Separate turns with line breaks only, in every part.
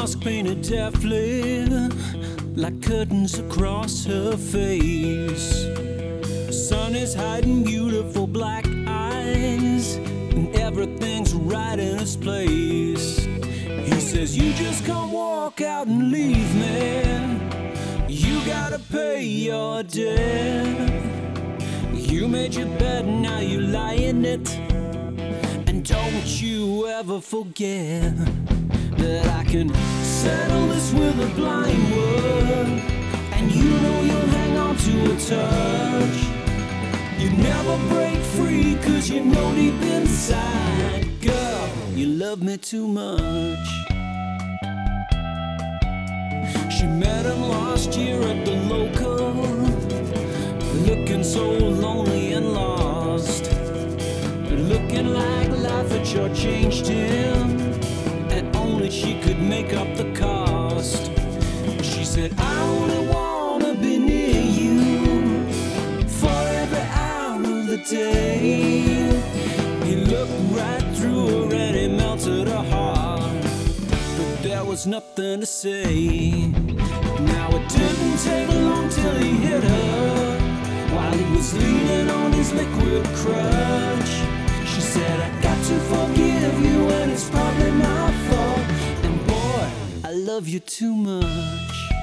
mask painted deftly like curtains across her face. The sun is hiding beautiful black eyes, and everything's right in its place. He says, you just can't walk out and leave me. You gotta pay your debt. You made your bed, now you lie in it. And don't you ever forget that I can settle this with a blind word. And you know you'll hang on to a touch. You never break free, cause you know deep inside, girl, you love me too much. She met him last year at the local, looking so lonely and lost, looking like life had shortchanged him, and only she could make up the cost. She said, I only wanna be near you for every hour of the day. He looked right through her and he melted her heart, but there was nothing to say. Now it didn't take long till he hit her while he was leaning on his liquid crutch. She said, I got to forgive you and it's probably my fault, and boy, I love you too much.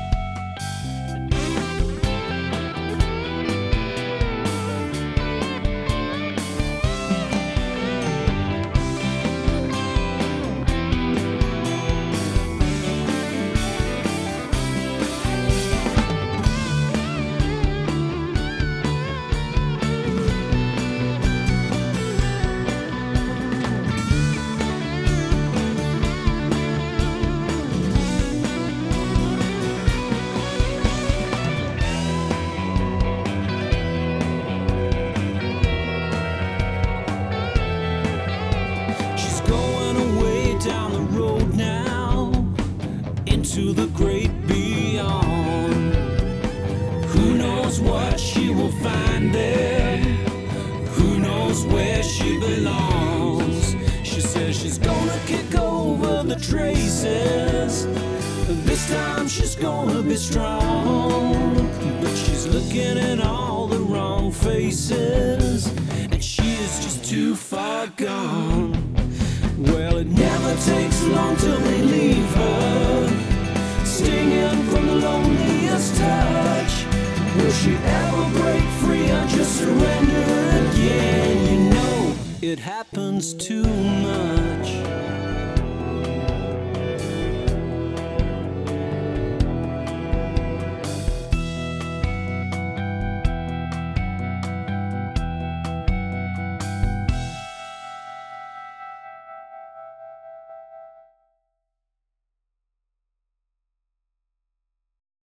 Down the road now, into the great beyond. Who knows what she will find there? Who knows where she belongs? She says she's gonna kick over the traces. This time she's gonna be strong, but she's looking in all the wrong faces, and she is just too far gone. Well, it never takes long till they leave her, stinging from the loneliest touch. Will she ever break free or just surrender again? You know, it happens too much.